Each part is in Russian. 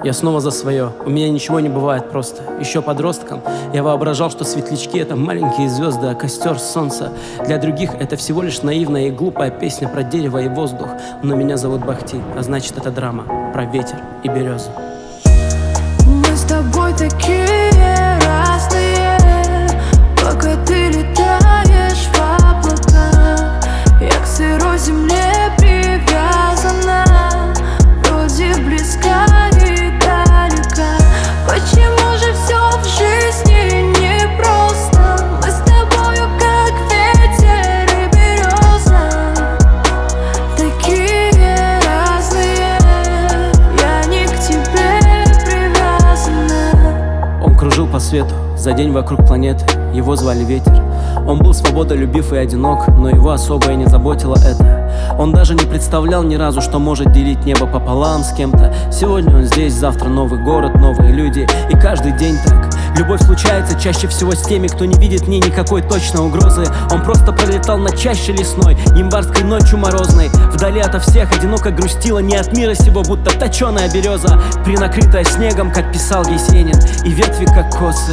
Я снова за свое, у меня ничего не бывает просто. Еще подростком я воображал, что светлячки — это маленькие звезды, а костер — солнце. Для других это всего лишь наивная и глупая песня про дерево и воздух. Но меня зовут Бахти, а значит это драма про ветер и березу. Мы с тобой такие разные, пока ты летаешь в облаках. Я к сырой земле привязана, вроде близка и далека. Почему же все в жизни непросто? Мы с тобою как ветер и береза, такие разные. Я не к тебе привязана. Он кружил по свету за день вокруг планеты, его звали Ветер. Он был свободолюбив и одинок, но его особо и не заботило это. Он даже не представлял ни разу, что может делить небо пополам с кем-то. Сегодня он здесь, завтра новый город, новые люди, и каждый день так. Любовь случается чаще всего с теми, кто не видит в ней никакой точной угрозы. Он просто пролетал над чащей лесной, январской ночью морозной. Вдали ото всех одиноко грустила, не от мира сего, будто точеная береза, принакрытая снегом, как писал Есенин, и ветви как косы.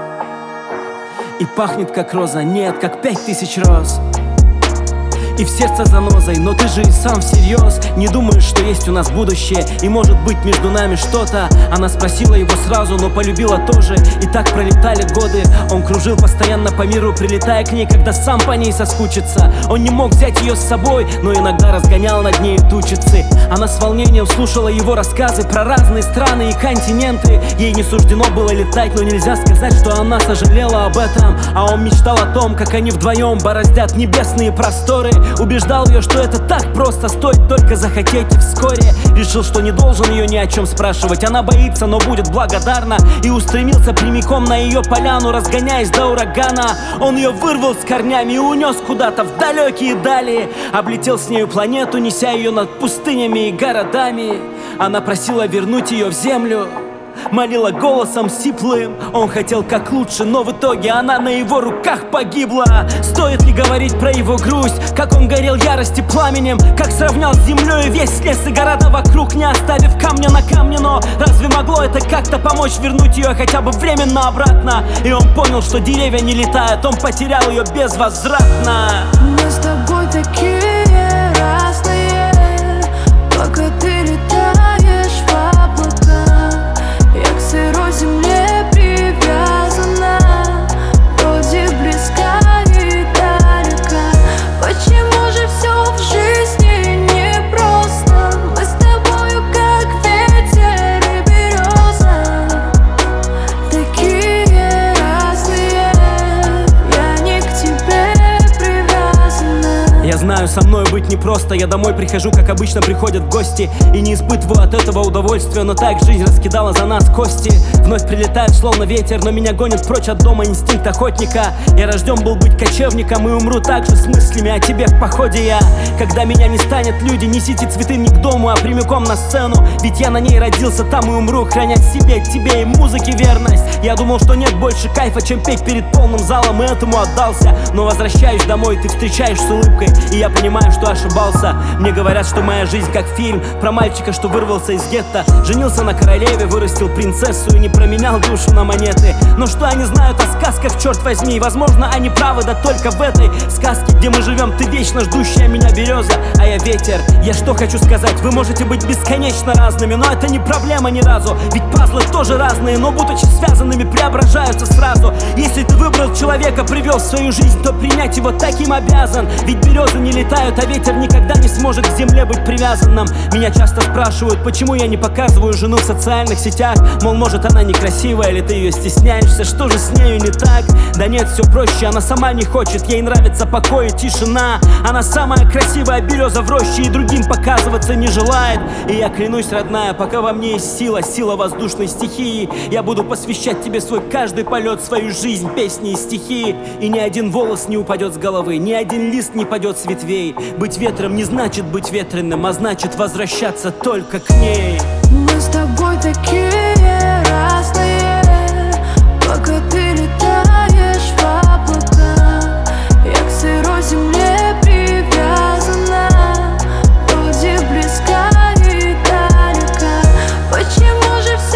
И пахнет как роза, нет, как 5000 роз. И в сердце занозой, но ты же и сам всерьез не думаешь, что есть у нас будущее, и может быть между нами что-то. Она спросила его сразу, но полюбила тоже. И так пролетали годы. Он кружил постоянно по миру, прилетая к ней, когда сам по ней соскучится. Он не мог взять ее с собой, но иногда разгонял над ней тучицы. Она с волнением слушала его рассказы про разные страны и континенты. Ей не суждено было летать, но нельзя сказать, что она сожалела об этом. А он мечтал о том, как они вдвоем бороздят небесные просторы. Убеждал ее, что это так просто, стоит только захотеть, и вскоре решил, что не должен ее ни о чем спрашивать. Она боится, но будет благодарна, и устремился прямиком на ее поляну, разгоняясь до урагана. Он ее вырвал с корнями и унес куда-то в далекие дали. Облетел с нею планету, неся ее над пустынями и городами. Она просила вернуть ее в землю, молила голосом сиплым. Он хотел как лучше, но в итоге она на его руках погибла. Стоит ли говорить про его грусть, как он горел ярости пламенем, как сравнял с землей весь лес и города вокруг, не оставив камня на камне. Но разве могло это как-то помочь вернуть ее хотя бы временно обратно? И он понял, что деревья не летают, он потерял ее безвозвратно. Мы с тобой такие разные, пока ты летаешь в облаках. Я к сырой земле привязана, вроде близка и далека. Почему же все в жизни непросто? Мы с тобою как ветер и береза, такие разные. Я не к тебе привязана. Я знаю, со мной быть непросто. Я домой прихожу, как обычно приходят гости, и не испытываю от этого удовольствия. Но так жизнь раскидала за нас кости. Вновь прилетает словно ветер, но меня гонит прочь от дома инстинкт охотника. Я рожден был быть кочевником и умру также с мыслями о тебе в походе я. Когда меня не станет, люди, несите цветы не к дому, а прямиком на сцену. Ведь я на ней родился, там и умру, храня себе, тебе и музыке верность. Я думал, что нет больше кайфа, чем петь перед полным залом, и этому отдался. Но возвращаюсь домой, ты встречаешь с улыбкой, и я понимаю, что ошибался. Мне говорят, что моя жизнь как фильм про мальчика, что вырвался из гетто, женился на королеве, вырастил принцессу и не променял душу на монеты. Но что они знают о сказках, черт возьми? Возможно, они правы, да только в этой сказке, где мы живем, ты вечно ждущая меня береза, а я ветер. Я что хочу сказать, вы можете быть бесконечно разными, но это не проблема ни разу. Ведь пазлы тоже разные, но будучи связанными, преображаются сразу. Если ты выбрал человека, привел в свою жизнь, то принять его таким обязан. Ведь березы не летают, а ветер никогда не сможет к земле быть привязанным. Меня часто спрашивают, почему я не показываю жену в социальных сетях. Мол, может она некрасивая, или ты ее стесняешься, что же с нею не так? Да нет, все проще, она сама не хочет, ей нравится покой и тишина. Она самая красивая береза в роще и другим показываться не желает. И я клянусь, родная, пока во мне есть сила, сила воздушной стихии, я буду посвящать тебе свой каждый полет, свою жизнь, песни и стихи. И ни один волос не упадет с головы, ни один лист не падет с ветвей. Быть ветром не значит быть ветреным, а значит возвращаться только к ней. Мы с тобой такие разные, пока ты летаешь в облаках. Я к сырой земле привязана, вроде близка и далека. Почему же все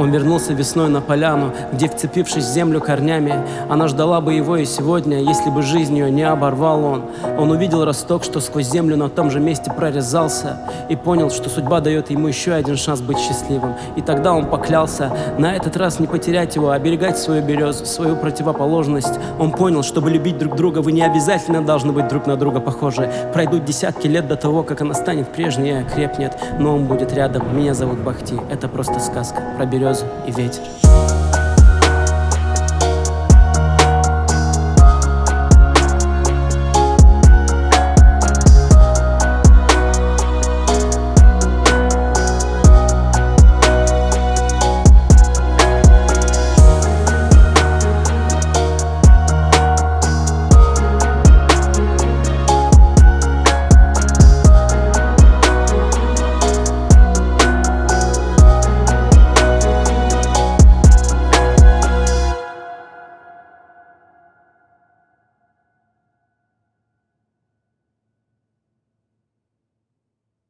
Он вернулся весной на поляну, где, вцепившись в землю корнями, она ждала бы его и сегодня, если бы жизнь ее не оборвал он. Он увидел росток, что сквозь землю на том же месте прорезался, и понял, что судьба дает ему еще один шанс быть счастливым. И тогда он поклялся на этот раз не потерять его, а оберегать свою березу, свою противоположность. Он понял, чтобы любить друг друга, вы не обязательно должны быть друг на друга похожи. Пройдут десятки лет до того, как она станет прежней и окрепнет, но он будет рядом. Меня зовут Бахти, это просто сказка про березу и ветер.